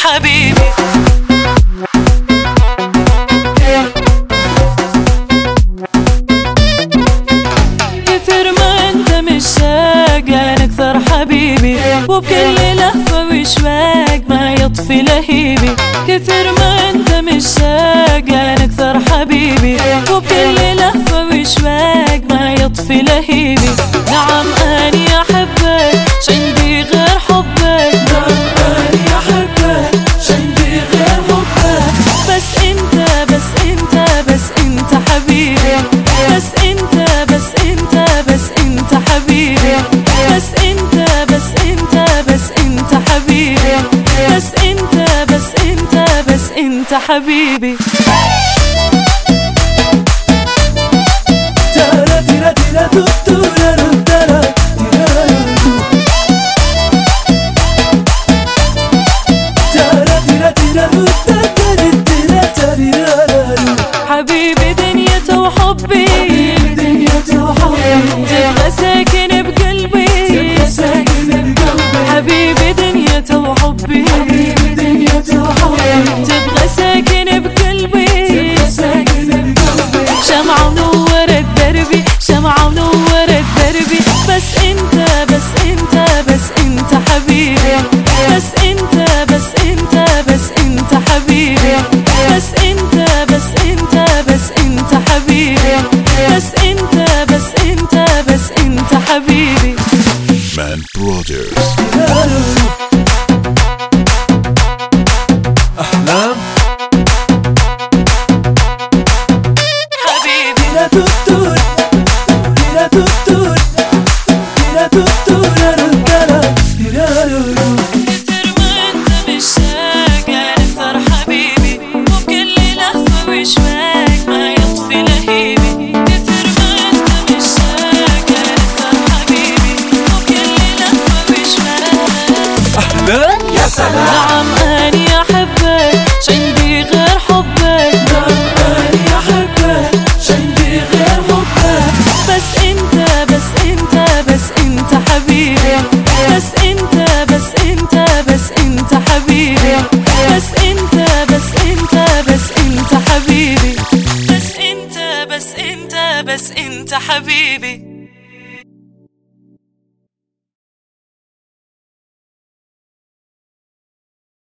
حبيبي. كتر ما انت مشتاق انا اكثر حبيبي، وبكل لهفة وشواق ما يطفي لهيبي. كتر ما انت مشتاق انا اكثر حبيبي، وبكل لهفة وشواق ما يطفي لهيبي. نعم اني احبك شعندي غير حبك، نعم اني احبك شعندي غير حبك. بس انت بس انت بس انت حبيبي، بس انت بس انت بس انت حبيبي. بس انت بس انت بس انت حبيبي، بس انت بس انت بس انت حبيبي. حبيبي دنيته وحبي، تبغى ساكن بقلبي. حبيبي دنيته وحبي، تبغى ساكن بقلبي. شمعة منورة دربي، شمعة منورة دربي. بس انت بس انت بس انت حبيبي، بس انت بس انت بس انت حبيبي. بس انت بس انت بس انت حبيبي، بس انت بس انت بس انت حبيبي. Man Brothers. أحلام حبيبي لا تطول لا تطول لا تطول كتر ما انت مشتاق انا اكثر حبيبي، وبكل لهفة وشواق ما يطفي لهيبي. كتر ما انت مشتاق انا اكثر حبيبي، وبكل لهفة وشواق. أحلام يا سلام. نعم اني احبك شعندي غير حبك، نعم أني أحبك شعندي غير حبك. بس انت بس انت بس انت حبيبي. بس انت بس انت بس انت حبيبي. بس انت بس انت بس انت حبيبي. بس انت بس انت بس انت حبيبي.